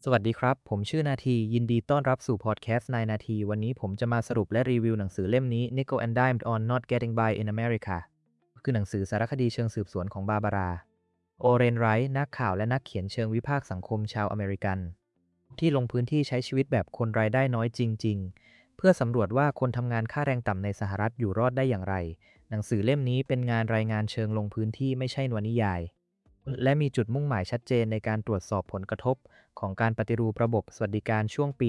สวัสดีครับ ผมชื่อนาทียินดีต้อนรับสู่พอดแคสต์นายนาทีวันนี้ผมจะมาสรุปและรีวิวหนังสือเล่มนี้ Nickel and Dime on Not Getting By in America คือหนังสือสารคดีเชิงสืบสวนของบาบาราโอเรนไรท์นักข่าวและนักเขียนเชิงวิพากษ์สังคมชาวอเมริกันที่ลงพื้นที่ใช้ชีวิตแบบคนรายได้น้อยจริงๆเพื่อสำรวจว่าคนทำงานค่าแรงต่ำในสหรัฐอยู่รอดได้อย่างไรหนังสือเล่มนี้เป็นงานรายงานเชิงลงพื้นที่ไม่ใช่นวนิยายและมีจุดมุ่งหมายชัดเจนในการตรวจสอบผลกระทบของการปฏิรูประบบสวัสดิการช่วงปี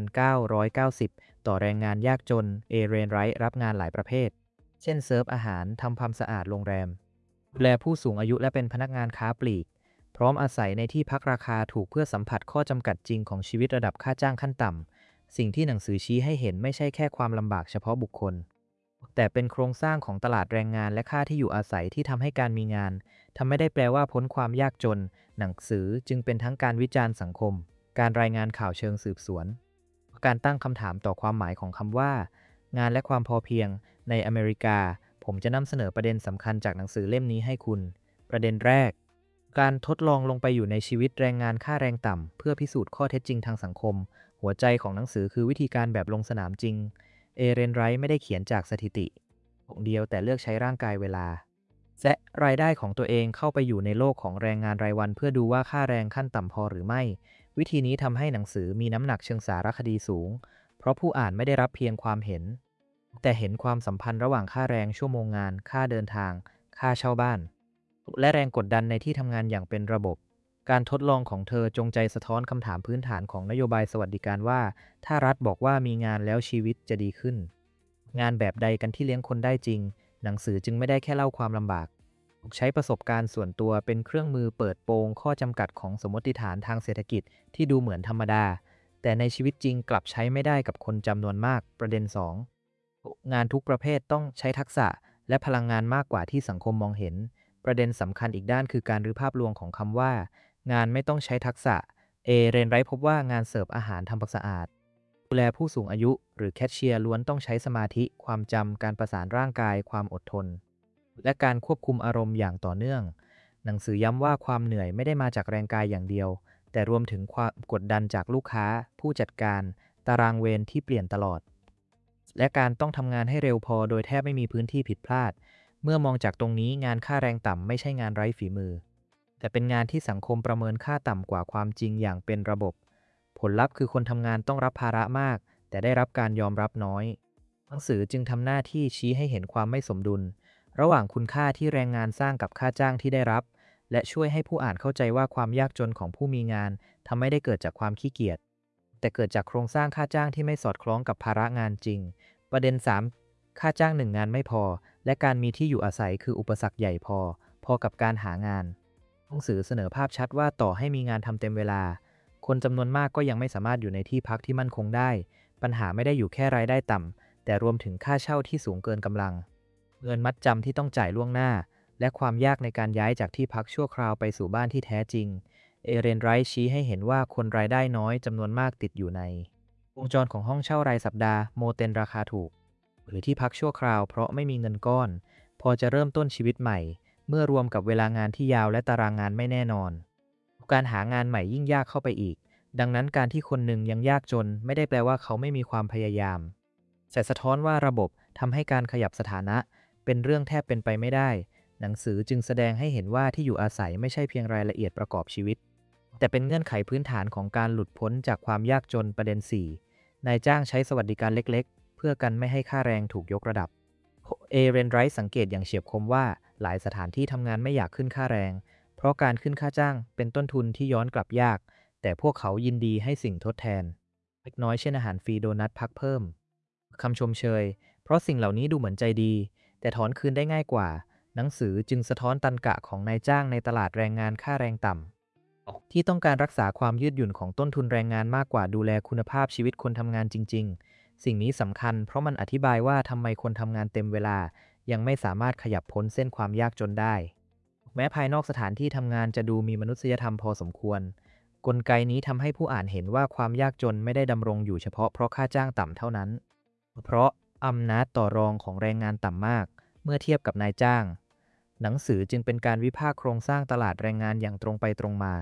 1990 ต่อแรงงานยากจนเรนไรท์รับงานหลายประเภท เช่นเสิร์ฟอาหารทำความสะอาดโรงแรมดูแลผู้สูงอายุและเป็นพนักงานค้าปลีกพร้อมอาศัยในที่พักราคาถูกเพื่อสัมผัสข้อจำกัดจริงของชีวิตระดับค่าจ้างขั้นต่ำสิ่งที่หนังสือชี้ให้เห็นไม่ใช่แค่ความลำบากเฉพาะบุคคลแต่เป็นโครงสร้างของตลาดแรงงานและค่าที่อยู่อาศัยที่ทำให้การมีงานทำไม่ได้แปลว่าพ้นความยากจนหนังสือจึงเป็นทั้งการวิจารณ์สังคมการรายงานข่าวเชิงสืบสวนการตั้งคำถามต่อความหมายของคำว่างานและความพอเพียงในอเมริกา ผมจะนำเสนอประเด็นสำคัญจากหนังสือเล่มนี้ให้คุณ ประเด็นแรก การทดลองลงไปอยู่ในชีวิตแรงงานค่าแรงต่ำเพื่อพิสูจน์ข้อเท็จจริงทางสังคม หัวใจของหนังสือคือวิธีการแบบลงสนามจริง เรนไรท์ไม่ได้เขียนจากสถิติเดียวแต่เลือกใช้ร่างกายเวลาและรายได้ของตัวเองเข้าไปอยู่ในโลกของแรงงานรายวันเพื่อดูว่าค่าแรงขั้นต่ำพอหรือไม่ วิธีนี้ทำให้หนังสือมีน้ำหนักเชิงสารคดีสูง เพราะผู้อ่านไม่ได้รับเพียงความเห็นแต่เห็นความสัมพันธ์ระหว่างค่าแรงชั่วโมงงานค่าเดินทางค่าเช่าบ้านและแรงกดดันในที่ทำงานอย่างเป็นระบบการทดลองของเธอจงใจสะท้อนคำถามพื้นฐานของนโยบายสวัสดิการว่าถ้ารัฐบอกว่ามีงานแล้วชีวิตจะดีขึ้นงานแบบใดกันที่เลี้ยงคนได้จริงหนังสือจึงไม่ได้แค่เล่าความลำบากใช้ประสบการณ์ส่วนตัวเป็นเครื่องมือเปิดโปงข้อจำกัดของสมมติฐานทางเศรษฐกิจที่ดูเหมือนธรรมดาแต่ในชีวิตจริงกลับใช้ไม่ได้กับคนจำนวนมากประเด็น2งานทุกประเภทต้องใช้ทักษะและพลังงานมากกว่าที่สังคมมองเห็นประเด็นสำคัญอีกด้านคือการรื้อภาพลวงของคำว่างานไม่ต้องใช้ทักษะเรนไรท์พบว่างานเสิร์ฟอาหารทำความสะอาดดูแลผู้สูงอายุหรือแคชเชียร์ล้วนต้องใช้สมาธิความจำการประสานร่างกายความอดทนและการควบคุมอารมณ์อย่างต่อเนื่องหนังสือย้ำว่าความเหนื่อยไม่ได้มาจากแรงกายอย่างเดียวแต่รวมถึงความกดดันจากลูกค้าผู้จัดการตารางเวรที่เปลี่ยนตลอดและการต้องทำงานให้เร็วพอโดยแทบไม่มีพื้นที่ผิดพลาดเมื่อมองจากตรงนี้งานค่าแรงต่ำไม่ใช่งานไร้ฝีมือแต่เป็นงานที่สังคมประเมินค่าต่ำกว่าความจริงอย่างเป็นระบบผลลัพธ์คือคนทำงานต้องรับภาระมากแต่ได้รับการยอมรับน้อยหนังสือจึงทำหน้าที่ชี้ให้เห็นความไม่สมดุลระหว่างคุณค่าที่แรงงานสร้างกับค่าจ้างที่ได้รับและช่วยให้ผู้อ่านเข้าใจว่าความยากจนของผู้มีงานทำไม่ได้เกิดจากความขี้เกียจแต่เกิดจากโครงสร้างค่าจ้างที่ไม่สอดคล้องกับภาระงานจริงประเด็น3ค่าจ้าง1งานไม่พอและการมีที่อยู่อาศัยคืออุปสรรคใหญ่พอกับการหางานหนังสือเสนอภาพชัดว่าต่อให้มีงานทำเต็มเวลาคนจำนวนมากก็ยังไม่สามารถอยู่ในที่พักที่มั่นคงได้ปัญหาไม่ได้อยู่แค่รายได้ต่ำแต่รวมถึงค่าเช่าที่สูงเกินกำลังเงินมัดจำที่ต้องจ่ายล่วงหน้าและความยากในการย้ายจากที่พักชั่วคราวไปสู่บ้านที่แท้จริงเรนไรท์ชี้ให้เห็นว่าคนรายได้น้อยจำนวนมากติดอยู่ในวงจรของห้องเช่ารายสัปดาห์โมเตลราคาถูกหรือที่พักชั่วคราวเพราะไม่มีเงินก้อนพอจะเริ่มต้นชีวิตใหม่เมื่อรวมกับเวลางานที่ยาวและตารางงานไม่แน่นอนการหางานใหม่ยิ่งยากเข้าไปอีกดังนั้นการที่คนหนึ่งยังยากจนไม่ได้แปลว่าเขาไม่มีความพยายามแต่สะท้อนว่าระบบทำให้การขยับสถานะเป็นเรื่องแทบเป็นไปไม่ได้หนังสือจึงแสดงให้เห็นว่าที่อยู่อาศัยไม่ใช่เพียงรายละเอียดประกอบชีวิตแต่เป็นเงื่อนไขพื้นฐานของการหลุดพ้นจากความยากจนประเด็น4นายจ้างใช้สวัสดิการเล็กๆเพื่อกันไม่ให้ค่าแรงถูกยกระดับเรนไรท์สังเกตอย่างเฉียบคมว่าหลายสถานที่ทำงานไม่อยากขึ้นค่าแรงเพราะการขึ้นค่าจ้างเป็นต้นทุนที่ย้อนกลับยากแต่พวกเขายินดีให้สิ่งทดแทนเล็กน้อยเช่นอาหารฟรีโดนัทพักเพิ่มคำชมเชยเพราะสิ่งเหล่านี้ดูเหมือนใจดีแต่ถอนคืนได้ง่ายกว่าหนังสือจึงสะท้อนตันกะของนายจ้างในตลาดแรงงานค่าแรงต่ำที่ต้องการรักษาความยืดหยุ่นของต้นทุนแรงงานมากกว่าดูแลคุณภาพชีวิตคนทำงานจริงๆสิ่งนี้สำคัญเพราะมันอธิบายว่าทำไมคนทำงานเต็มเวลายังไม่สามารถขยับพ้นเส้นความยากจนได้แม้ภายนอกสถานที่ทำงานจะดูมีมนุษยธรรมพอสมควรกลไกนี้ทำให้ผู้อ่านเห็นว่าความยากจนไม่ได้ดำรงอยู่เฉพาะเพราะค่าจ้างต่ำเท่านั้นเพราะอำนาจต่อรองของแรงงานต่ำมากเมื่อเทียบกับนายจ้างหนังสือจึงเป็นการวิพากษ์โครงสร้างตลาดแรงงานอย่างตรงไปตรงมา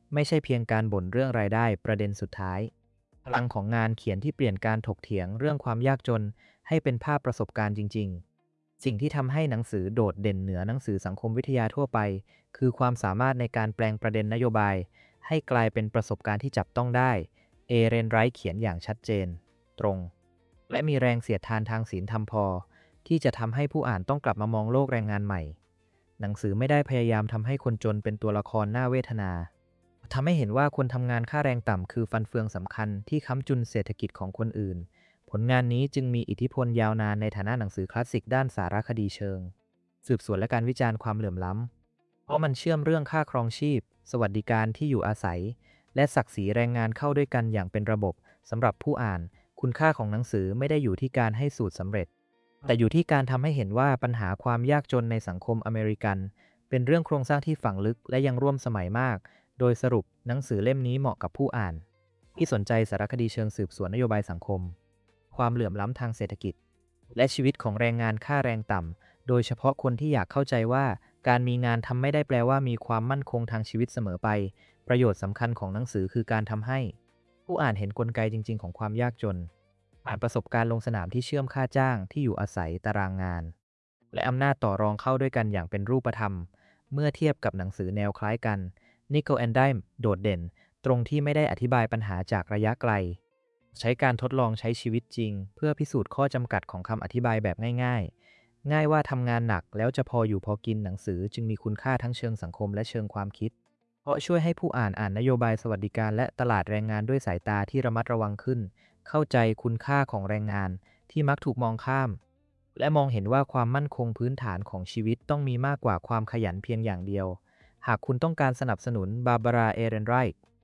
ไม่ใช่เพียงการบ่นเรื่องรายได้ประเด็นสุดท้ายพลังของงานเขียนที่เปลี่ยนการถกเถียงเรื่องความยากจนให้เป็นภาพประสบการณ์จริงๆสิ่งที่ทำให้หนังสือโดดเด่นเหนือหนังสือสังคมวิทยาทั่วไปคือความสามารถในการแปลงประเด็นนโยบายให้กลายเป็นประสบการณ์ที่จับต้องได้เรนไรท์เขียนอย่างชัดเจนตรงและมีแรงเสียดทานทางศีลธรรมพอที่จะทำให้ผู้อ่านต้องกลับมามองโลกแรงงานใหม่หนังสือไม่ได้พยายามทำให้คนจนเป็นตัวละครน่าเวทนาทำให้เห็นว่าคนทำงานค่าแรงต่ำคือฟันเฟืองสำคัญที่ค้ำจุนเศรษฐกิจของคนอื่นผลงานนี้จึงมีอิทธิพลยาวนานในฐานะหนังสือคลาสสิกด้านสารคดีเชิงสืบสวนและการวิจารณ์ความเหลื่อมล้ำเพราะมันเชื่อมเรื่องค่าครองชีพสวัสดิการที่อยู่อาศัยและศักดิ์ศรีแรงงานเข้าด้วยกันอย่างเป็นระบบสำหรับผู้อ่านคุณค่าของหนังสือไม่ได้อยู่ที่การให้สูตรสำเร็จแต่อยู่ที่การทำให้เห็นว่าปัญหาความยากจนในสังคมอเมริกันเป็นเรื่องโครงสร้างที่ฝังลึกและยังร่วมสมัยมากโดยสรุปหนังสือเล่มนี้เหมาะกับผู้อ่านที่สนใจสารคดีเชิงสืบสวนนโยบายสังคมความเหลื่อมล้ำทางเศรษฐกิจและชีวิตของแรงงานค่าแรงต่ำโดยเฉพาะคนที่อยากเข้าใจว่าการมีงานทำไม่ได้แปลว่ามีความมั่นคงทางชีวิตเสมอไปประโยชน์สำคัญของหนังสือคือการทำให้ผู้อ่านเห็นกลไกจริงๆของความยากจนผ่านประสบการณ์ลงสนามที่เชื่อมค่าจ้างที่อยู่อาศัยตารางงานและอำนาจต่อรองเข้าด้วยกันอย่างเป็นรูปธรรมเมื่อเทียบกับหนังสือแนวคล้ายกันNickel and Dime โดดเด่นตรงที่ไม่ได้อธิบายปัญหาจากระยะไกลใช้การทดลองใช้ชีวิตจริงเพื่อพิสูจน์ข้อจำกัดของคำอธิบายแบบง่ายๆง่ายว่าทำงานหนักแล้วจะพออยู่พอกินหนังสือจึงมีคุณค่าทั้งเชิงสังคมและเชิงความคิดเพราะช่วยให้ผู้อ่านนโยบายสวัสดิการและตลาดแรงงานด้วยสายตาที่ระมัดระวังขึ้นเข้าใจคุณค่าของแรงงานที่มักถูกมองข้ามและมองเห็นว่าความมั่นคงพื้นฐานของชีวิตต้องมีมากกว่าความขยันเพียงอย่างเดียวหากคุณต้องการสนับสนุนบาร์บารา เอเรนไรท์